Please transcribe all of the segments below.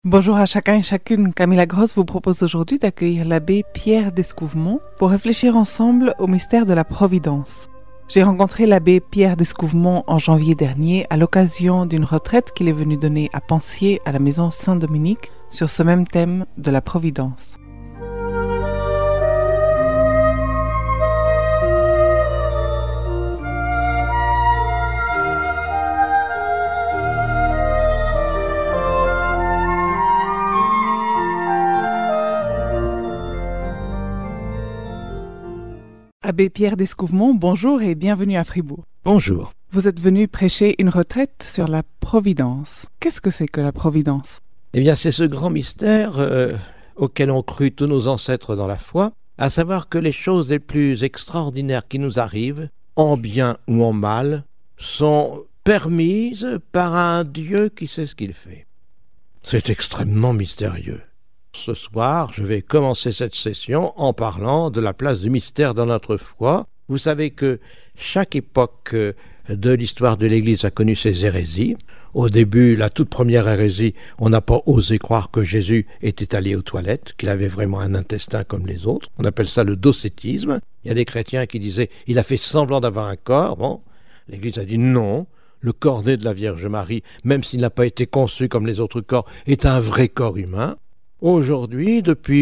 Bonjour à chacun et chacune. Camille Lagrosse vous propose aujourd'hui d'accueillir l'abbé Pierre d'Escouvemont pour réfléchir ensemble au mystère de la Providence. J'ai rencontré l'abbé Pierre d'Escouvemont en janvier dernier à l'occasion d'une retraite qu'il est venu donner à Pensier à la maison Saint-Dominique sur ce même thème de la Providence. Abbé Pierre d'Escouvemont, bonjour et bienvenue à Fribourg. Bonjour. Vous êtes venu prêcher une retraite sur la Providence. Qu'est-ce que c'est que la Providence ? Eh bien, c'est ce grand mystère auquel ont cru tous nos ancêtres dans la foi, à savoir que les choses les plus extraordinaires qui nous arrivent, en bien ou en mal, sont permises par un Dieu qui sait ce qu'il fait. C'est extrêmement mystérieux. Ce soir, je vais commencer cette session en parlant de la place du mystère dans notre foi. Vous savez que chaque époque de l'histoire de l'Église a connu ses hérésies. Au début, la toute première hérésie, on n'a pas osé croire que Jésus était allé aux toilettes, qu'il avait vraiment un intestin comme les autres. On appelle ça le docétisme. Il y a des chrétiens qui disaient « il a fait semblant d'avoir un corps ». Bon, l'Église a dit non. Le corps né de la Vierge Marie, même s'il n'a pas été conçu comme les autres corps, est un vrai corps humain. Aujourd'hui, depuis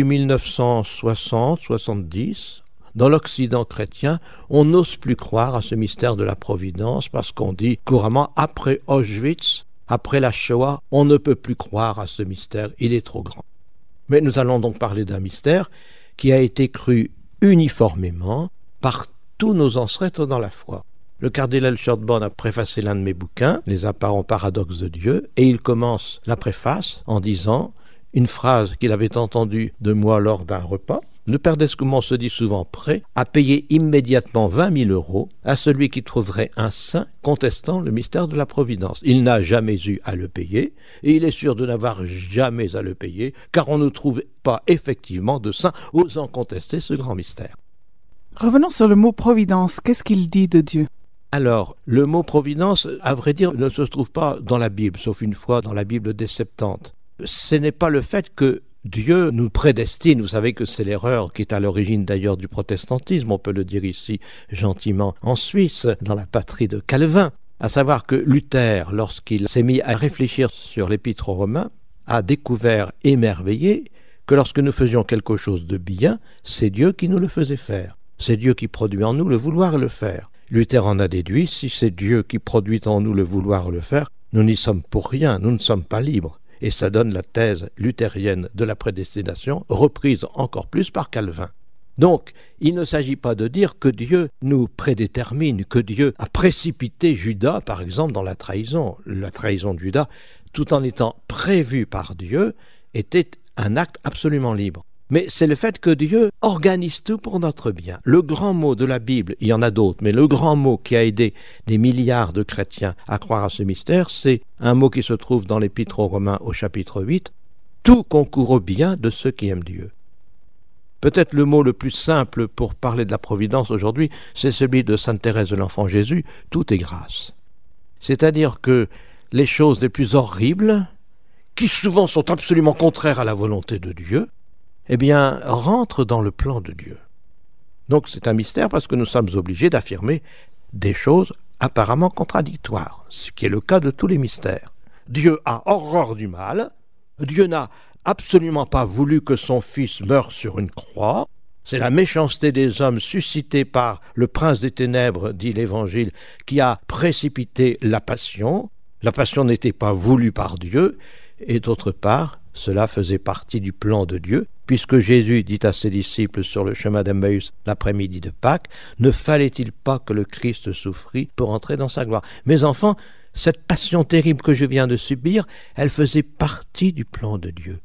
1960-70, dans l'Occident chrétien, on n'ose plus croire à ce mystère de la Providence parce qu'on dit couramment, après Auschwitz, après la Shoah, on ne peut plus croire à ce mystère, il est trop grand. Mais nous allons donc parler d'un mystère qui a été cru uniformément par tous nos ancêtres dans la foi. Le cardinal Schörtborn a préfacé l'un de mes bouquins, Les apparents paradoxes de Dieu, et il commence la préface en disant une phrase qu'il avait entendue de moi lors d'un repas. Le père d'Escouvemont se dit souvent prêt à payer immédiatement 20 000 € à celui qui trouverait un saint contestant le mystère de la Providence. Il n'a jamais eu à le payer, et il est sûr de n'avoir jamais à le payer, car on ne trouve pas effectivement de saint osant contester ce grand mystère. Revenons sur le mot Providence. Qu'est-ce qu'il dit de Dieu ? Alors, le mot Providence, à vrai dire, ne se trouve pas dans la Bible, sauf une fois dans la Bible des Septante. Ce n'est pas le fait que Dieu nous prédestine, vous savez que c'est l'erreur qui est à l'origine d'ailleurs du protestantisme, on peut le dire ici gentiment, en Suisse, dans la patrie de Calvin, à savoir que Luther, lorsqu'il s'est mis à réfléchir sur l'épître aux Romains, a découvert, émerveillé, que lorsque nous faisions quelque chose de bien, c'est Dieu qui nous le faisait faire. C'est Dieu qui produit en nous le vouloir le faire. Luther en a déduit, si c'est Dieu qui produit en nous le vouloir le faire, nous n'y sommes pour rien, nous ne sommes pas libres. Et ça donne la thèse luthérienne de la prédestination, reprise encore plus par Calvin. Donc, il ne s'agit pas de dire que Dieu nous prédétermine, que Dieu a précipité Judas, par exemple, dans la trahison. La trahison de Judas, tout en étant prévue par Dieu, était un acte absolument libre. Mais c'est le fait que Dieu organise tout pour notre bien. Le grand mot de la Bible, il y en a d'autres, mais le grand mot qui a aidé des milliards de chrétiens à croire à ce mystère, c'est un mot qui se trouve dans l'Épître aux Romains au chapitre 8, « Tout concourt au bien de ceux qui aiment Dieu ». Peut-être le mot le plus simple pour parler de la Providence aujourd'hui, c'est celui de Sainte Thérèse de l'Enfant Jésus, « Tout est grâce ». C'est-à-dire que les choses les plus horribles, qui souvent sont absolument contraires à la volonté de Dieu, eh bien, rentre dans le plan de Dieu. Donc c'est un mystère parce que nous sommes obligés d'affirmer des choses apparemment contradictoires, ce qui est le cas de tous les mystères. Dieu a horreur du mal, Dieu n'a absolument pas voulu que son Fils meure sur une croix, c'est la méchanceté des hommes suscitée par le prince des ténèbres, dit l'Évangile, qui a précipité la passion n'était pas voulue par Dieu, et d'autre part, cela faisait partie du plan de Dieu, puisque Jésus dit à ses disciples sur le chemin d'Emmaüs l'après-midi de Pâques, « Ne fallait-il pas que le Christ souffrit pour entrer dans sa gloire ?» Mes enfants, cette passion terrible que je viens de subir, elle faisait partie du plan de Dieu.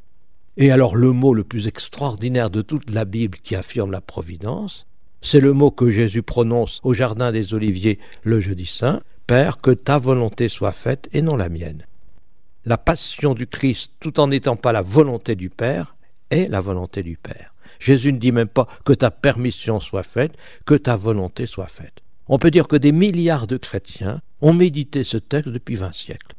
Et alors le mot le plus extraordinaire de toute la Bible qui affirme la Providence, c'est le mot que Jésus prononce au Jardin des Oliviers le jeudi saint, « Père, que ta volonté soit faite et non la mienne ». La passion du Christ, tout en n'étant pas la volonté du Père, est la volonté du Père. Jésus ne dit même pas que ta permission soit faite, que ta volonté soit faite. On peut dire que des milliards de chrétiens ont médité ce texte depuis 20 siècles.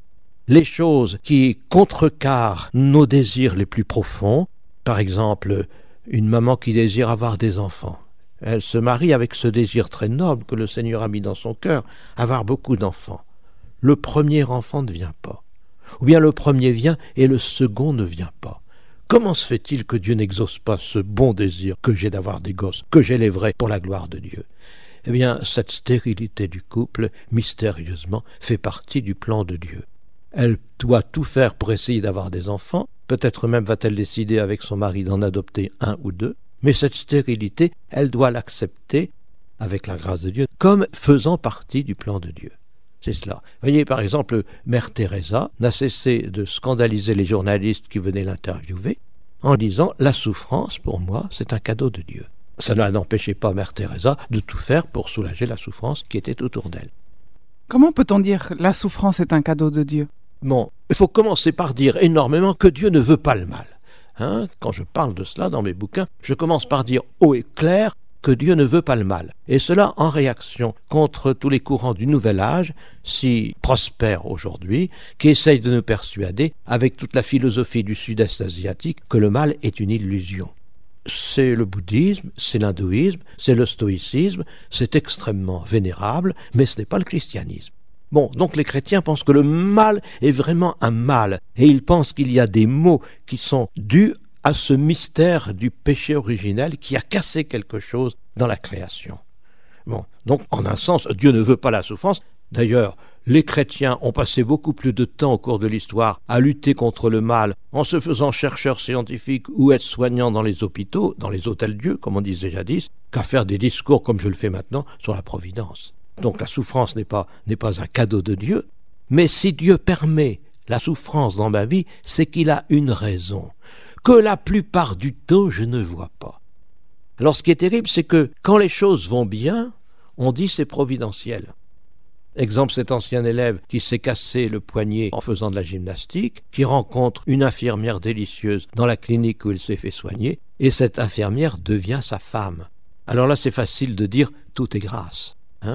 les choses qui contrecarrent nos désirs les plus profonds. Par exemple, une maman qui désire avoir des enfants. Elle se marie avec ce désir très noble que le Seigneur a mis dans son cœur, avoir beaucoup d'enfants. Le premier enfant ne vient pas. Ou bien le premier vient et le second ne vient pas. Comment se fait-il que Dieu n'exauce pas ce bon désir que j'ai d'avoir des gosses, que j'élèverai pour la gloire de Dieu? Eh bien, cette stérilité du couple, mystérieusement, fait partie du plan de Dieu. Elle doit tout faire pour essayer d'avoir des enfants, peut-être même va-t-elle décider avec son mari d'en adopter un ou deux, mais cette stérilité, elle doit l'accepter, avec la grâce de Dieu, comme faisant partie du plan de Dieu. C'est cela. Voyez, par exemple, Mère Teresa n'a cessé de scandaliser les journalistes qui venaient l'interviewer en disant « La souffrance, pour moi, c'est un cadeau de Dieu ». Ça n'empêchait pas Mère Teresa de tout faire pour soulager la souffrance qui était autour d'elle. Comment peut-on dire « la souffrance est un cadeau de Dieu » ? Bon, il faut commencer par dire énormément que Dieu ne veut pas le mal. Quand je parle de cela dans mes bouquins, je commence par dire haut et clair que Dieu ne veut pas le mal. Et cela en réaction contre tous les courants du Nouvel Âge, si prospères aujourd'hui, qui essayent de nous persuader, avec toute la philosophie du Sud-Est asiatique, que le mal est une illusion. C'est le bouddhisme, c'est l'hindouisme, c'est le stoïcisme, c'est extrêmement vénérable, mais ce n'est pas le christianisme. Bon, donc les chrétiens pensent que le mal est vraiment un mal, et ils pensent qu'il y a des maux qui sont dus à ce mystère du péché originel qui a cassé quelque chose dans la création. Bon, donc en un sens, Dieu ne veut pas la souffrance. D'ailleurs, les chrétiens ont passé beaucoup plus de temps au cours de l'histoire à lutter contre le mal en se faisant chercheurs scientifiques ou aides-soignants dans les hôpitaux, dans les hôtels-dieux, comme on disait jadis, qu'à faire des discours comme je le fais maintenant sur la providence. Donc la souffrance n'est pas un cadeau de Dieu, mais si Dieu permet la souffrance dans ma vie, c'est qu'il a une raison, que la plupart du temps je ne vois pas. Alors ce qui est terrible, c'est que quand les choses vont bien, on dit c'est providentiel. Exemple, cet ancien élève qui s'est cassé le poignet en faisant de la gymnastique, qui rencontre une infirmière délicieuse dans la clinique où il s'est fait soigner, et cette infirmière devient sa femme. Alors là, c'est facile de dire tout est grâce.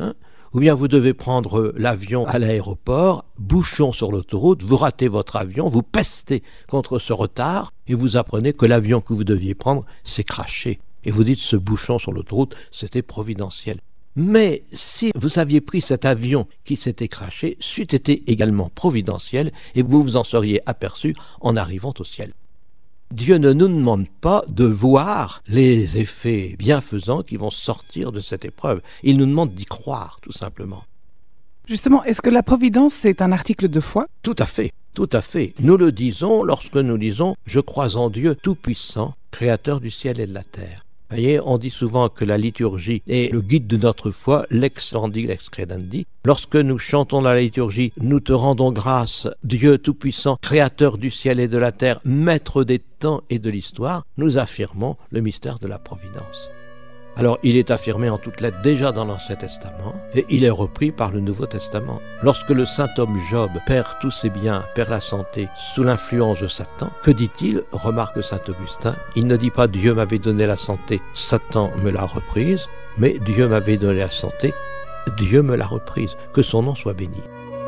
Ou bien vous devez prendre l'avion à l'aéroport, bouchon sur l'autoroute, vous ratez votre avion, vous pestez contre ce retard, et vous apprenez que l'avion que vous deviez prendre s'est crashé. Et vous dites ce bouchon sur l'autoroute, c'était providentiel. Mais si vous aviez pris cet avion qui s'était crashé, c'eût été également providentiel et vous vous en seriez aperçu en arrivant au ciel. Dieu ne nous demande pas de voir les effets bienfaisants qui vont sortir de cette épreuve. Il nous demande d'y croire, tout simplement. Justement, est-ce que la providence, c'est un article de foi ? Tout à fait, tout à fait. Nous le disons lorsque nous disons « Je crois en Dieu Tout-Puissant, Créateur du ciel et de la terre ». Vous voyez, on dit souvent que la liturgie est le guide de notre foi, lex orandi, lex credendi. Lorsque nous chantons dans la liturgie, nous te rendons grâce, Dieu Tout-Puissant, Créateur du ciel et de la terre, Maître des temps et de l'histoire, nous affirmons le mystère de la providence. Alors, il est affirmé en toutes lettres déjà dans l'Ancien Testament et il est repris par le Nouveau Testament. Lorsque le saint homme Job perd tous ses biens, perd la santé sous l'influence de Satan, que dit-il? Remarque saint Augustin, il ne dit pas « Dieu m'avait donné la santé, Satan me l'a reprise », mais « Dieu m'avait donné la santé, Dieu me l'a reprise », que son nom soit béni.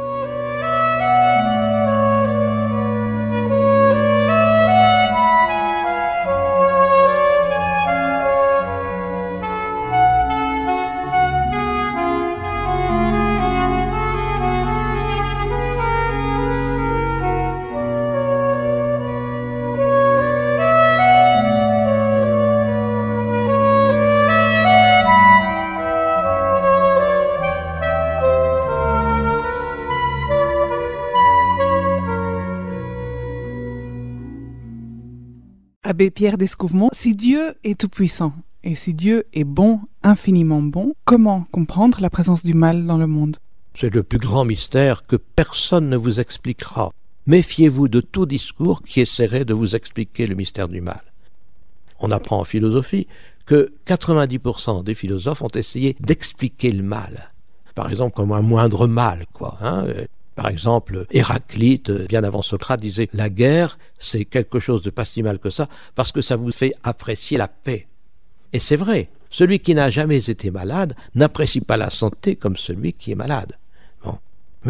Abbé Pierre d'Escouvemont, si Dieu est tout-puissant et si Dieu est bon, infiniment bon, comment comprendre la présence du mal dans le monde ? C'est le plus grand mystère que personne ne vous expliquera. Méfiez-vous de tout discours qui essaierait de vous expliquer le mystère du mal. On apprend en philosophie que 90% des philosophes ont essayé d'expliquer le mal. Par exemple, comme un moindre mal, quoi. Par exemple, Héraclite, bien avant Socrate, disait « La guerre, c'est quelque chose de pas si mal que ça, parce que ça vous fait apprécier la paix. » Et c'est vrai, celui qui n'a jamais été malade n'apprécie pas la santé comme celui qui est malade. Bon. Mais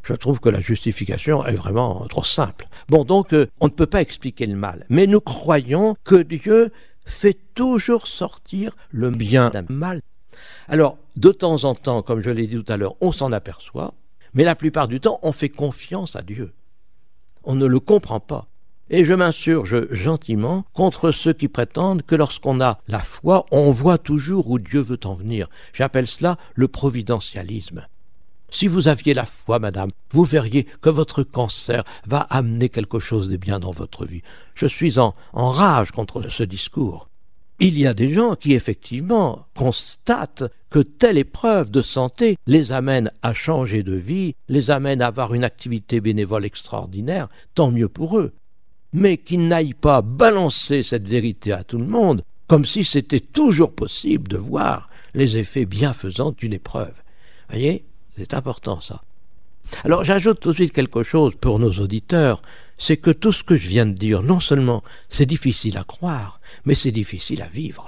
Je trouve que la justification est vraiment trop simple. Bon, donc, on ne peut pas expliquer le mal, mais nous croyons que Dieu fait toujours sortir le bien d'un mal. Alors, de temps en temps, comme je l'ai dit tout à l'heure, on s'en aperçoit, mais la plupart du temps, on fait confiance à Dieu. On ne le comprend pas. Et je m'insurge gentiment contre ceux qui prétendent que lorsqu'on a la foi, on voit toujours où Dieu veut en venir. J'appelle cela le providentialisme. Si vous aviez la foi, madame, vous verriez que votre cancer va amener quelque chose de bien dans votre vie. Je suis en rage contre ce discours. Il y a des gens qui, effectivement, constatent que telle épreuve de santé les amène à changer de vie, les amène à avoir une activité bénévole extraordinaire, tant mieux pour eux. Mais qu'ils n'aillent pas balancer cette vérité à tout le monde, comme si c'était toujours possible de voir les effets bienfaisants d'une épreuve. Voyez ? C'est important, ça. Alors, j'ajoute tout de suite quelque chose pour nos auditeurs, c'est que tout ce que je viens de dire, non seulement c'est difficile à croire, mais c'est difficile à vivre.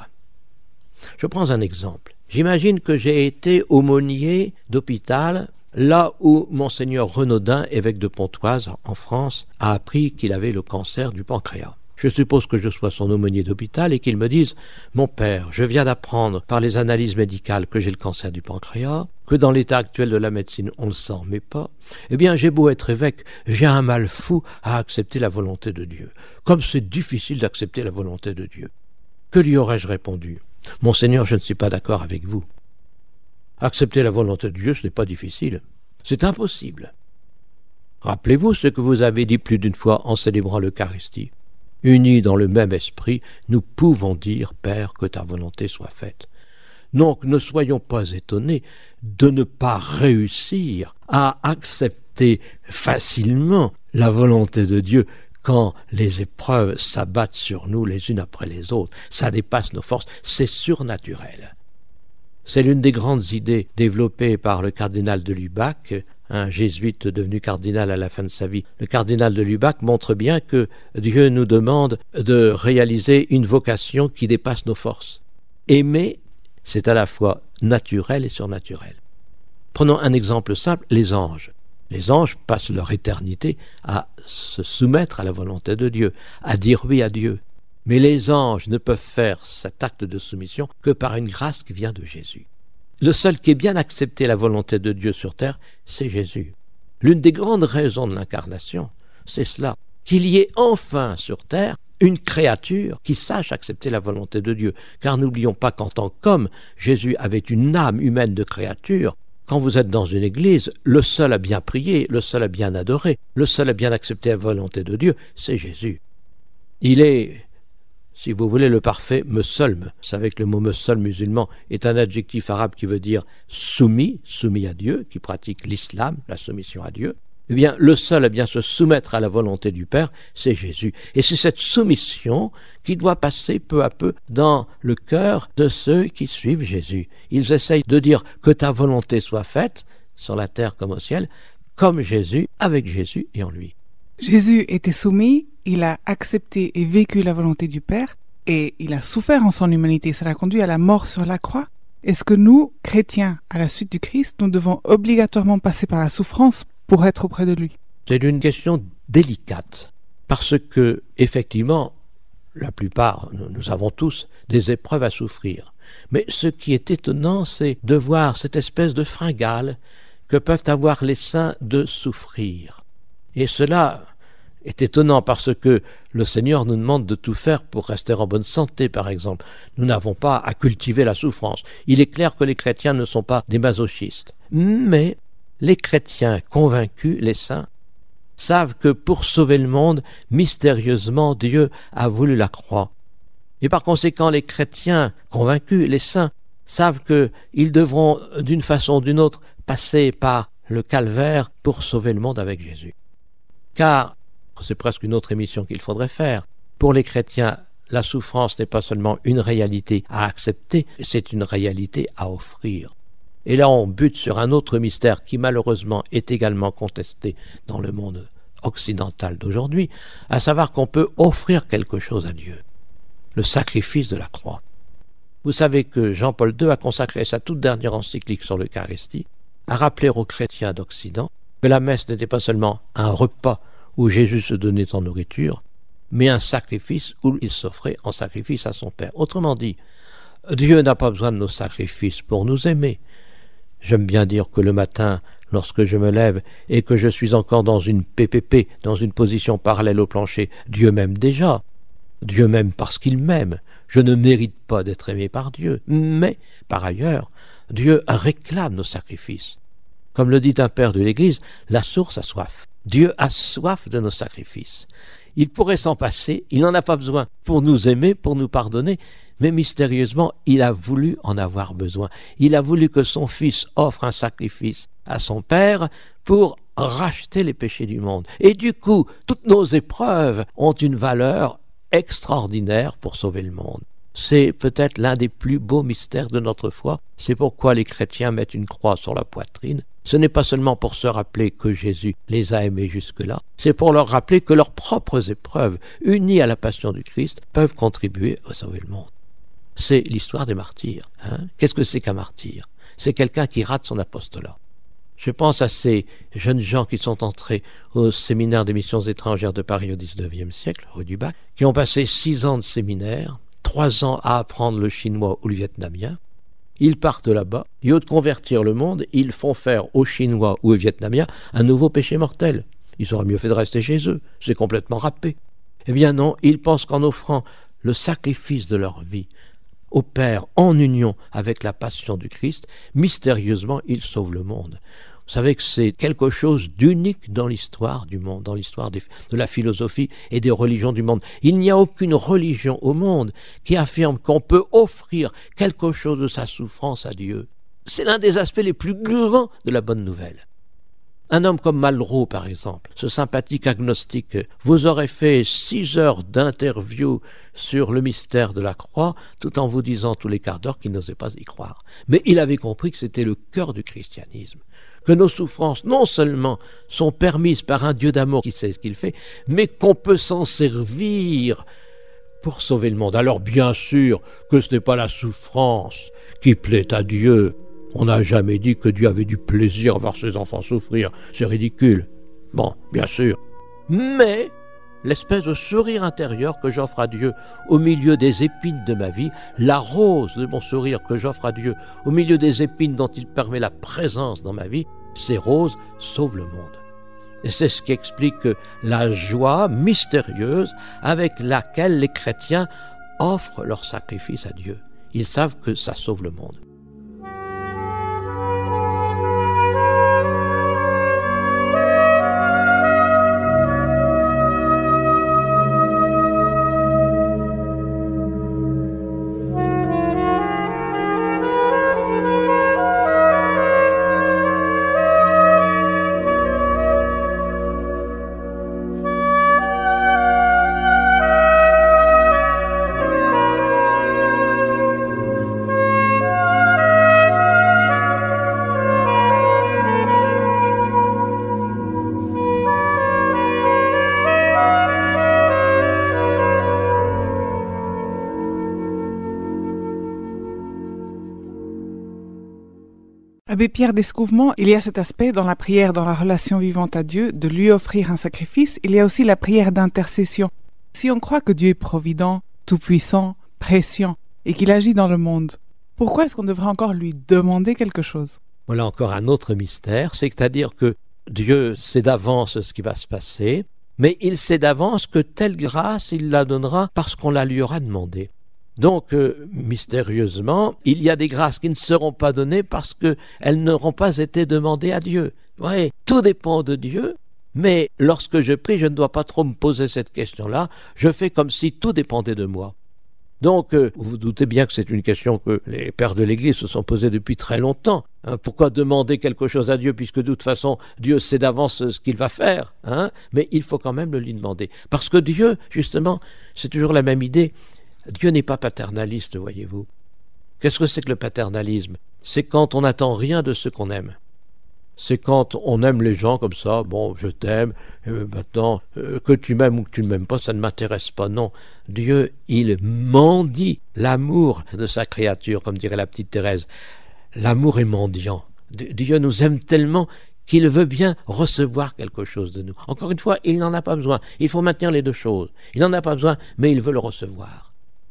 Je prends un exemple. J'imagine que j'ai été aumônier d'hôpital, là où Monseigneur Renaudin, évêque de Pontoise, en France, a appris qu'il avait le cancer du pancréas. Je suppose que je sois son aumônier d'hôpital et qu'il me dise « Mon père, je viens d'apprendre par les analyses médicales que j'ai le cancer du pancréas, que dans l'état actuel de la médecine, on ne s'en remet pas. Eh bien, j'ai beau être évêque, j'ai un mal fou à accepter la volonté de Dieu. Comme c'est difficile d'accepter la volonté de Dieu. » Que lui aurais-je répondu ? « Monseigneur, je ne suis pas d'accord avec vous. Accepter la volonté de Dieu, ce n'est pas difficile. C'est impossible. Rappelez-vous ce que vous avez dit plus d'une fois en célébrant l'Eucharistie. Unis dans le même esprit, nous pouvons dire, Père, que ta volonté soit faite. Donc ne soyons pas étonnés de ne pas réussir à accepter facilement la volonté de Dieu quand les épreuves s'abattent sur nous les unes après les autres. Ça dépasse nos forces, c'est surnaturel. C'est l'une des grandes idées développées par le cardinal de Lubac, un jésuite devenu cardinal à la fin de sa vie. Le cardinal de Lubac montre bien que Dieu nous demande de réaliser une vocation qui dépasse nos forces. Aimer, c'est à la fois naturel et surnaturel. Prenons un exemple simple, les anges. Les anges passent leur éternité à se soumettre à la volonté de Dieu, à dire oui à Dieu. Mais les anges ne peuvent faire cet acte de soumission que par une grâce qui vient de Jésus. Le seul qui ait bien accepté la volonté de Dieu sur terre, c'est Jésus. L'une des grandes raisons de l'incarnation, c'est cela, qu'il y ait enfin sur terre une créature qui sache accepter la volonté de Dieu. Car n'oublions pas qu'en tant qu'homme, Jésus avait une âme humaine de créature. Quand vous êtes dans une église, le seul à bien prier, le seul à bien adorer, le seul à bien accepter la volonté de Dieu, c'est Jésus. Il est, si vous voulez, le parfait mesulm. Vous savez que le mot mesulm musulman est un adjectif arabe qui veut dire soumis à Dieu, qui pratique l'islam, la soumission à Dieu. Eh bien, le seul à bien se soumettre à la volonté du Père, c'est Jésus. Et c'est cette soumission qui doit passer peu à peu dans le cœur de ceux qui suivent Jésus. Ils essayent de dire que ta volonté soit faite, sur la terre comme au ciel, comme Jésus, avec Jésus et en lui. Jésus était soumis, il a accepté et vécu la volonté du Père, et il a souffert en son humanité. Ça l'a conduit à la mort sur la croix. Est-ce que nous, chrétiens, à la suite du Christ, nous devons obligatoirement passer par la souffrance pour être auprès de lui? C'est une question délicate, parce que, effectivement, la plupart, nous avons tous des épreuves à souffrir. Mais ce qui est étonnant, c'est de voir cette espèce de fringale que peuvent avoir les saints de souffrir. Et cela est étonnant parce que le Seigneur nous demande de tout faire pour rester en bonne santé, par exemple. Nous n'avons pas à cultiver la souffrance. Il est clair que les chrétiens ne sont pas des masochistes. Mais les chrétiens convaincus, les saints, savent que pour sauver le monde, mystérieusement, Dieu a voulu la croix. Et par conséquent, les chrétiens convaincus, les saints, savent qu'ils devront, d'une façon ou d'une autre, passer par le calvaire pour sauver le monde avec Jésus. Car, c'est presque une autre émission qu'il faudrait faire, pour les chrétiens, la souffrance n'est pas seulement une réalité à accepter, c'est une réalité à offrir. Et là, on bute sur un autre mystère qui, malheureusement, est également contesté dans le monde occidental d'aujourd'hui, à savoir qu'on peut offrir quelque chose à Dieu, le sacrifice de la croix. Vous savez que Jean-Paul II a consacré sa toute dernière encyclique sur l'Eucharistie à rappeler aux chrétiens d'Occident que la messe n'était pas seulement un repas où Jésus se donnait en nourriture, mais un sacrifice où il s'offrait en sacrifice à son Père. Autrement dit, Dieu n'a pas besoin de nos sacrifices pour nous aimer. J'aime bien dire que le matin, lorsque je me lève et que je suis encore dans une PPP, dans une position parallèle au plancher, Dieu m'aime déjà. Dieu m'aime parce qu'il m'aime. Je ne mérite pas d'être aimé par Dieu. Mais, par ailleurs, Dieu réclame nos sacrifices. Comme le dit un père de l'Église, la source a soif. Dieu a soif de nos sacrifices. Il pourrait s'en passer, il n'en a pas besoin pour nous aimer, pour nous pardonner, mais mystérieusement, il a voulu en avoir besoin. Il a voulu que son Fils offre un sacrifice à son Père pour racheter les péchés du monde. Et du coup, toutes nos épreuves ont une valeur extraordinaire pour sauver le monde. C'est peut-être l'un des plus beaux mystères de notre foi. C'est pourquoi les chrétiens mettent une croix sur la poitrine. Ce n'est pas seulement pour se rappeler que Jésus les a aimés jusque-là, c'est pour leur rappeler que leurs propres épreuves, unies à la passion du Christ, peuvent contribuer à sauver le monde. C'est l'histoire des martyrs. Qu'est-ce que c'est qu'un martyr? C'est quelqu'un qui rate son apostolat. Je pense à ces jeunes gens qui sont entrés au séminaire des missions étrangères de Paris au XIXe siècle, rue du Bac, qui ont passé 6 ans de séminaire, 3 ans à apprendre le chinois ou le vietnamien. Ils partent là-bas, et au lieu de convertir le monde, ils font faire aux Chinois ou aux Vietnamiens un nouveau péché mortel. Ils auraient mieux fait de rester chez eux, c'est complètement râpé. Eh bien non, ils pensent qu'en offrant le sacrifice de leur vie au Père en union avec la passion du Christ, mystérieusement, ils sauvent le monde. Vous savez que c'est quelque chose d'unique dans l'histoire du monde, dans l'histoire de la philosophie et des religions du monde. Il n'y a aucune religion au monde qui affirme qu'on peut offrir quelque chose de sa souffrance à Dieu. C'est l'un des aspects les plus grands de la bonne nouvelle. Un homme comme Malraux, par exemple, ce sympathique agnostique, vous aurait fait 6 heures d'interview sur le mystère de la croix, tout en vous disant tous les quarts d'heure qu'il n'osait pas y croire. Mais il avait compris que c'était le cœur du christianisme, que nos souffrances non seulement sont permises par un Dieu d'amour qui sait ce qu'il fait, mais qu'on peut s'en servir pour sauver le monde. Alors bien sûr que ce n'est pas la souffrance qui plaît à Dieu. On n'a jamais dit que Dieu avait du plaisir à voir ses enfants souffrir. C'est ridicule. Bon, bien sûr. Mais l'espèce de sourire intérieur que j'offre à Dieu au milieu des épines de ma vie, la rose de mon sourire que j'offre à Dieu au milieu des épines dont il permet la présence dans ma vie, ces roses sauvent le monde. Et c'est ce qui explique la joie mystérieuse avec laquelle les chrétiens offrent leur sacrifice à Dieu. Ils savent que ça sauve le monde. Abbé Pierre d'Escouvement, il y a cet aspect dans la prière, dans la relation vivante à Dieu, de lui offrir un sacrifice. Il y a aussi la prière d'intercession. Si on croit que Dieu est provident, tout-puissant, prescient, et qu'il agit dans le monde, pourquoi est-ce qu'on devrait encore lui demander quelque chose? Voilà encore un autre mystère, c'est-à-dire que Dieu sait d'avance ce qui va se passer, mais il sait d'avance que telle grâce, il la donnera parce qu'on la lui aura demandée. Donc, mystérieusement, il y a des grâces qui ne seront pas données parce qu'elles n'auront pas été demandées à Dieu. Oui, tout dépend de Dieu, mais lorsque je prie, je ne dois pas trop me poser cette question-là. Je fais comme si tout dépendait de moi. Donc, vous vous doutez bien que c'est une question que les pères de l'Église se sont posées depuis très longtemps. Pourquoi demander quelque chose à Dieu puisque de toute façon, Dieu sait d'avance ce qu'il va faire, mais il faut quand même le lui demander. Parce que Dieu, justement, c'est toujours la même idée. Dieu n'est pas paternaliste, voyez-vous. Qu'est-ce que c'est que le paternalisme? C'est quand on n'attend rien de ce qu'on aime. C'est quand on aime les gens comme ça, bon, je t'aime, maintenant, que tu m'aimes ou que tu ne m'aimes pas, ça ne m'intéresse pas, non. Dieu, il mendie l'amour de sa créature, comme dirait la petite Thérèse. L'amour est mendiant. Dieu nous aime tellement qu'il veut bien recevoir quelque chose de nous. Encore une fois, il n'en a pas besoin. Il faut maintenir les deux choses. Il n'en a pas besoin, mais il veut le recevoir.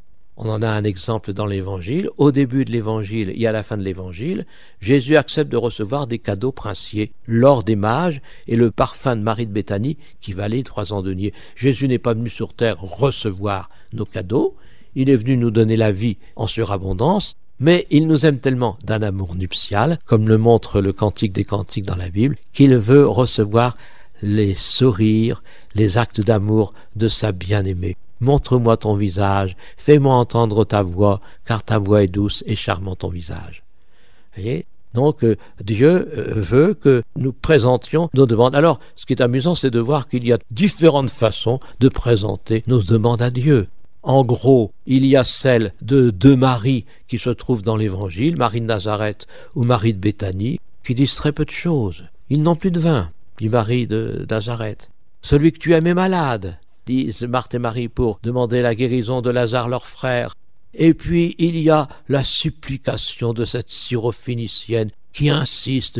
On en a un exemple dans l'Évangile. Au début de l'Évangile et à la fin de l'Évangile, Jésus accepte de recevoir des cadeaux princiers, l'or des mages et le parfum de Marie de Béthanie qui valait 3 deniers. Jésus n'est pas venu sur terre recevoir nos cadeaux, il est venu nous donner la vie en surabondance, mais il nous aime tellement d'un amour nuptial, comme le montre le Cantique des Cantiques dans la Bible, qu'il veut recevoir les sourires, les actes d'amour de sa bien-aimée. Montre-moi ton visage, fais-moi entendre ta voix, car ta voix est douce et charmant ton visage. Vous voyez ? Donc Dieu veut que nous présentions nos demandes. Alors, ce qui est amusant, c'est de voir qu'il y a différentes façons de présenter nos demandes à Dieu. En gros, il y a celle de deux Maries qui se trouvent dans l'Évangile, Marie de Nazareth ou Marie de Béthanie, qui disent très peu de choses. Ils n'ont plus de vin, dit Marie de Nazareth. Celui que tu aimes est malade, disent Marthe et Marie pour demander la guérison de Lazare leur frère. Et puis il y a la supplication de cette syrophénicienne qui insiste,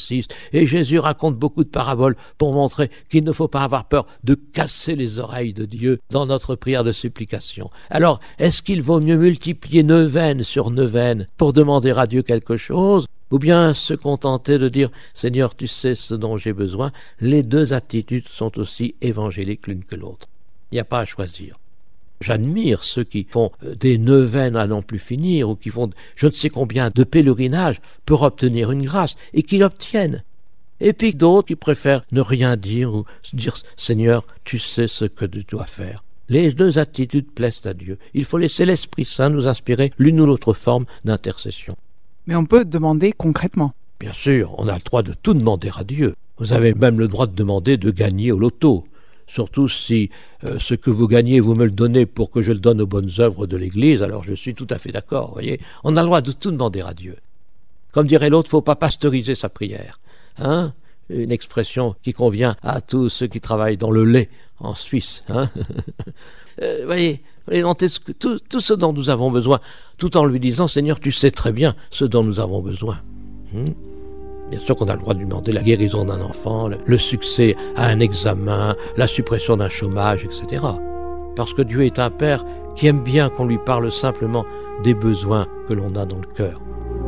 et Jésus raconte beaucoup de paraboles pour montrer qu'il ne faut pas avoir peur de casser les oreilles de Dieu dans notre prière de supplication. Alors, est-ce qu'il vaut mieux multiplier neuvaine sur neuvaine pour demander à Dieu quelque chose, ou bien se contenter de dire « Seigneur, tu sais ce dont j'ai besoin ». Les deux attitudes sont aussi évangéliques l'une que l'autre. Il n'y a pas à choisir. J'admire ceux qui font des neuvaines à n'en plus finir ou qui font je ne sais combien de pèlerinages pour obtenir une grâce et qui l'obtiennent. Et puis d'autres qui préfèrent ne rien dire ou dire « Seigneur, tu sais ce que tu dois faire ». Les deux attitudes plaisent à Dieu. Il faut laisser l'Esprit Saint nous inspirer l'une ou l'autre forme d'intercession. Mais on peut demander concrètement. Bien sûr, on a le droit de tout demander à Dieu. Vous avez même le droit de demander de gagner au loto. Surtout si ce que vous gagnez, vous me le donnez pour que je le donne aux bonnes œuvres de l'Église, alors je suis tout à fait d'accord, voyez. On a le droit de tout demander à Dieu. Comme dirait l'autre, il ne faut pas pasteuriser sa prière. Hein? Une expression qui convient à tous ceux qui travaillent dans le lait en Suisse. Hein? Voyez, tout ce dont nous avons besoin, tout en lui disant, Seigneur, tu sais très bien ce dont nous avons besoin. Bien sûr qu'on a le droit de lui demander la guérison d'un enfant, le succès à un examen, la suppression d'un chômage, etc. Parce que Dieu est un Père qui aime bien qu'on lui parle simplement des besoins que l'on a dans le cœur.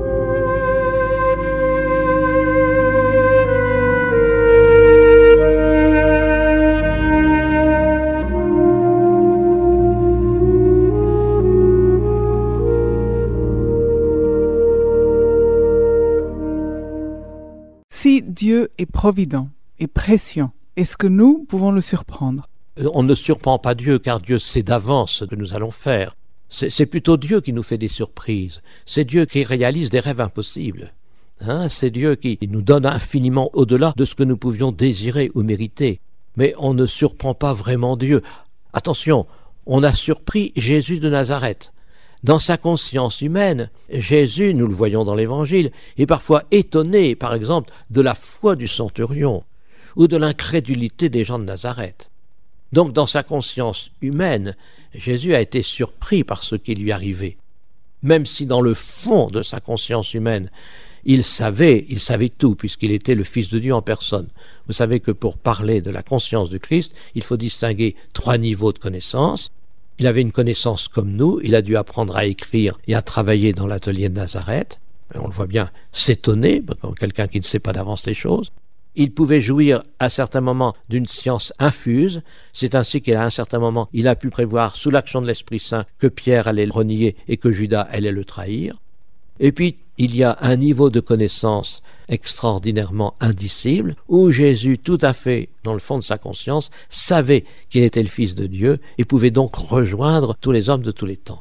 Si Dieu est provident et prescient, est-ce que nous pouvons le surprendre ? On ne surprend pas Dieu, car Dieu sait d'avance ce que nous allons faire. C'est plutôt Dieu qui nous fait des surprises. C'est Dieu qui réalise des rêves impossibles. C'est Dieu qui nous donne infiniment au-delà de ce que nous pouvions désirer ou mériter. Mais on ne surprend pas vraiment Dieu. Attention, on a surpris Jésus de Nazareth. Dans sa conscience humaine, Jésus, nous le voyons dans l'Évangile, est parfois étonné, par exemple, de la foi du centurion ou de l'incrédulité des gens de Nazareth. Donc, dans sa conscience humaine, Jésus a été surpris par ce qui lui arrivait. Même si dans le fond de sa conscience humaine, il savait tout, puisqu'il était le Fils de Dieu en personne. Vous savez que pour parler de la conscience du Christ, il faut distinguer 3 niveaux de connaissance. Il avait une connaissance comme nous, il a dû apprendre à écrire et à travailler dans l'atelier de Nazareth. On le voit bien s'étonner, comme quelqu'un qui ne sait pas d'avance les choses. Il pouvait jouir à certains moments d'une science infuse. C'est ainsi qu'à un certain moment, il a pu prévoir sous l'action de l'Esprit Saint que Pierre allait le renier et que Judas allait le trahir. Et puis, il y a un niveau de connaissance extraordinairement indicible, où Jésus, tout à fait dans le fond de sa conscience, savait qu'il était le Fils de Dieu et pouvait donc rejoindre tous les hommes de tous les temps.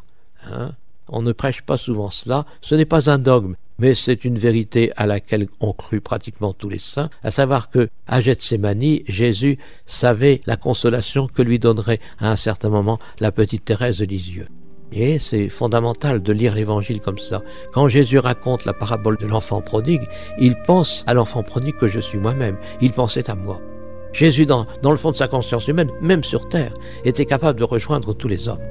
On ne prêche pas souvent cela, ce n'est pas un dogme, mais c'est une vérité à laquelle ont cru pratiquement tous les saints, à savoir que, à Gethsémani, Jésus savait la consolation que lui donnerait à un certain moment la petite Thérèse de Lisieux. Et c'est fondamental de lire l'Évangile comme ça. Quand Jésus raconte la parabole de l'enfant prodigue, il pense à l'enfant prodigue que je suis moi-même. Il pensait à moi. Jésus, dans le fond de sa conscience humaine, même sur terre, était capable de rejoindre tous les hommes.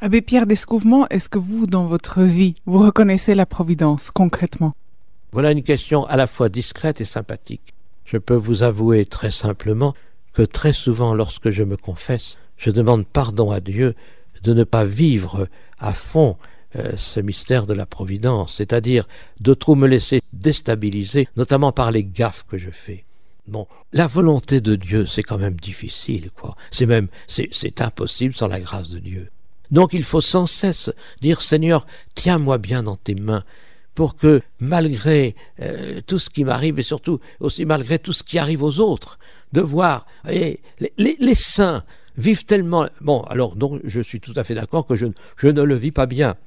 Abbé Pierre Descouvement, est-ce que vous, dans votre vie, vous reconnaissez la providence concrètement? Voilà une question à la fois discrète et sympathique. Je peux vous avouer très simplement que très souvent, lorsque je me confesse, je demande pardon à Dieu de ne pas vivre à fond ce mystère de la providence, c'est-à-dire de trop me laisser déstabiliser, notamment par les gaffes que je fais. Bon, la volonté de Dieu, c'est quand même difficile, quoi. C'est impossible sans la grâce de Dieu. Donc il faut sans cesse dire, Seigneur, tiens-moi bien dans tes mains, pour que malgré tout ce qui m'arrive, et surtout aussi malgré tout ce qui arrive aux autres, de voir, les saints vivent tellement... Bon, alors donc je suis tout à fait d'accord que je ne le vis pas bien.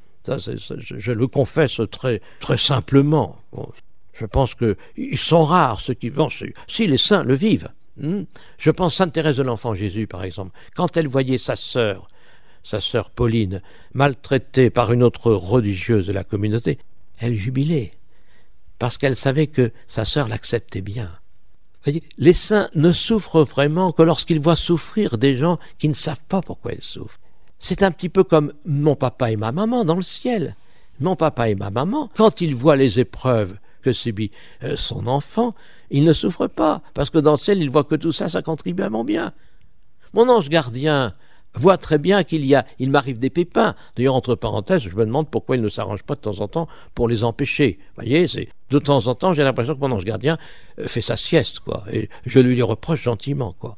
Je le confesse très, très simplement. Bon, je pense qu'ils sont rares ceux qui... Bon, si les saints le vivent. Je pense Sainte Thérèse de l'Enfant Jésus, par exemple, quand elle voyait sa sœur Pauline, maltraitée par une autre religieuse de la communauté, elle jubilait, parce qu'elle savait que sa sœur l'acceptait bien. Voyez, les saints ne souffrent vraiment que lorsqu'ils voient souffrir des gens qui ne savent pas pourquoi ils souffrent. C'est un petit peu comme mon papa et ma maman dans le ciel. Mon papa et ma maman, quand ils voient les épreuves que subit son enfant, ils ne souffrent pas, parce que dans le ciel, ils voient que tout ça, ça contribue à mon bien. Mon ange gardien voit très bien il m'arrive des pépins. D'ailleurs, entre parenthèses, je me demande pourquoi il ne s'arrange pas de temps en temps pour les empêcher. Vous voyez, de temps en temps, j'ai l'impression que mon ange gardien fait sa sieste, quoi. Et je lui reproche gentiment, quoi.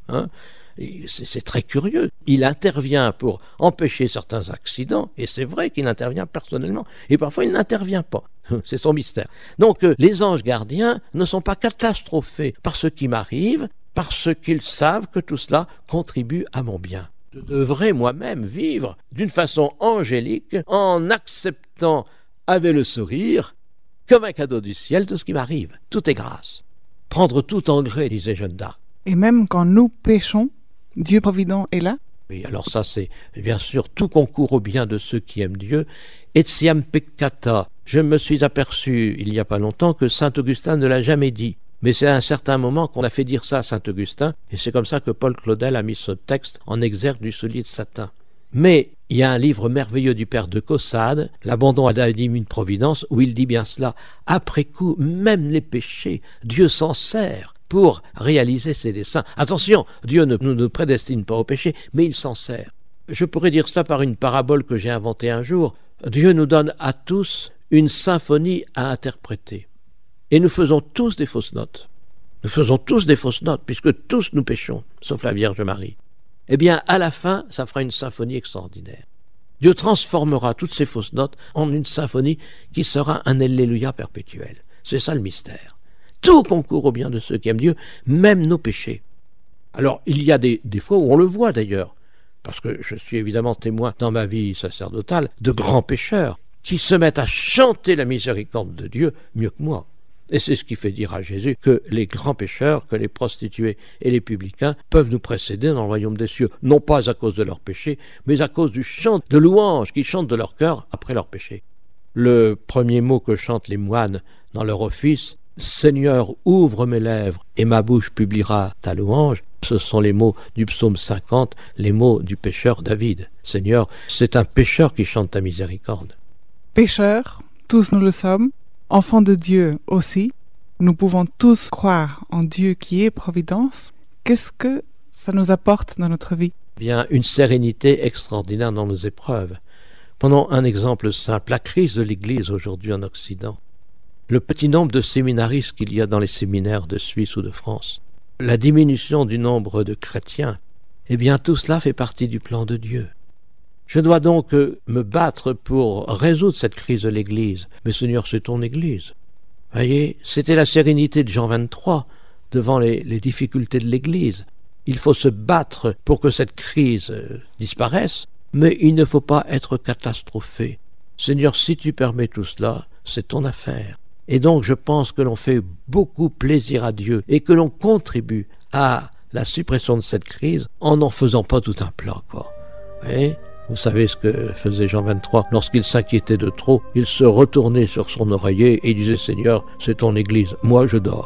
C'est très curieux. Il intervient pour empêcher certains accidents, et c'est vrai qu'il intervient personnellement, et parfois il n'intervient pas. C'est son mystère. Donc, les anges gardiens ne sont pas catastrophés par ce qui m'arrive, parce qu'ils savent que tout cela contribue à mon bien. Je devrais moi-même vivre d'une façon angélique en acceptant avec le sourire, comme un cadeau du ciel, tout ce qui m'arrive. Tout est grâce. Prendre tout en gré, disait Jeanne d'Arc. Et même quand nous péchons, Dieu provident est là? Oui, alors ça c'est bien sûr tout concourt au bien de ceux qui aiment Dieu. Etiam peccata. Je me suis aperçu il n'y a pas longtemps que saint Augustin ne l'a jamais dit. Mais c'est à un certain moment qu'on a fait dire ça à saint Augustin, et c'est comme ça que Paul Claudel a mis ce texte en exergue du soulier de Satan. Mais il y a un livre merveilleux du père de Caussade, L'abandon à la divine providence, où il dit bien cela. Après coup, même les péchés, Dieu s'en sert pour réaliser ses desseins. Attention, Dieu ne nous prédestine pas au péché, mais il s'en sert. Je pourrais dire cela par une parabole que j'ai inventée un jour. Dieu nous donne à tous une symphonie à interpréter. Et nous faisons tous des fausses notes. Nous faisons tous des fausses notes, puisque tous nous péchons, sauf la Vierge Marie. Eh bien, à la fin, ça fera une symphonie extraordinaire. Dieu transformera toutes ces fausses notes en une symphonie qui sera un Alléluia perpétuel. C'est ça le mystère. Tout concourt au bien de ceux qui aiment Dieu, même nos péchés. Alors, il y a des fois où on le voit d'ailleurs, parce que je suis évidemment témoin dans ma vie sacerdotale de grands pécheurs qui se mettent à chanter la miséricorde de Dieu mieux que moi. Et c'est ce qui fait dire à Jésus que les grands pécheurs, que les prostituées et les publicains peuvent nous précéder dans le royaume des cieux, non pas à cause de leurs péchés, mais à cause du chant de louange qu'ils chantent de leur cœur après leurs péchés. Le premier mot que chantent les moines dans leur office, « Seigneur, ouvre mes lèvres et ma bouche publiera ta louange », ce sont les mots du psaume 50, les mots du pécheur David. Seigneur, c'est un pécheur qui chante ta miséricorde. Pécheurs, tous nous le sommes. Enfants de Dieu aussi, nous pouvons tous croire en Dieu qui est providence. Qu'est-ce que ça nous apporte dans notre vie? Bien, une sérénité extraordinaire dans nos épreuves. Prenons un exemple simple, la crise de l'Église aujourd'hui en Occident. Le petit nombre de séminaristes qu'il y a dans les séminaires de Suisse ou de France. La diminution du nombre de chrétiens. Eh bien, tout cela fait partie du plan de Dieu. Je dois donc me battre pour résoudre cette crise de l'Église. Mais Seigneur, c'est ton Église. Voyez, c'était la sérénité de Jean 23 devant les difficultés de l'Église. Il faut se battre pour que cette crise disparaisse, mais il ne faut pas être catastrophé. Seigneur, si tu permets tout cela, c'est ton affaire. Et donc je pense que l'on fait beaucoup plaisir à Dieu et que l'on contribue à la suppression de cette crise en n'en faisant pas tout un plat, quoi. Voyez ? Vous savez ce que faisait Jean 23 lorsqu'il s'inquiétait de trop, il se retournait sur son oreiller et disait « Seigneur, c'est ton Église, moi je dors. »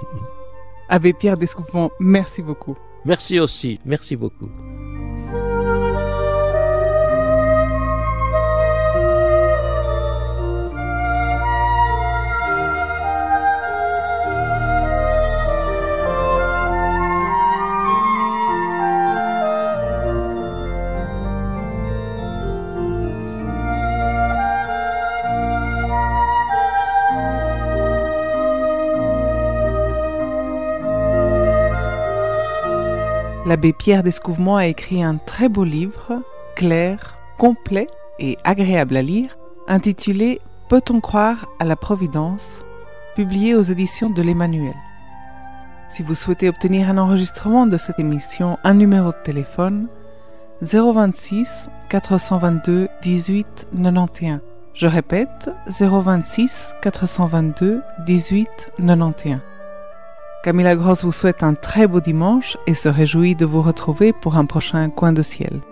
Abbé Pierre Descouvement, merci beaucoup. Merci aussi, merci beaucoup. L'abbé Pierre d'Escouvement a écrit un très beau livre, clair, complet et agréable à lire, intitulé « Peut-on croire à la Providence ?», publié aux éditions de l'Emmanuel. Si vous souhaitez obtenir un enregistrement de cette émission, un numéro de téléphone 026 422 18 91. Je répète, 026 422 18 91. Camilla Gross vous souhaite un très beau dimanche et se réjouit de vous retrouver pour un prochain Coin de ciel.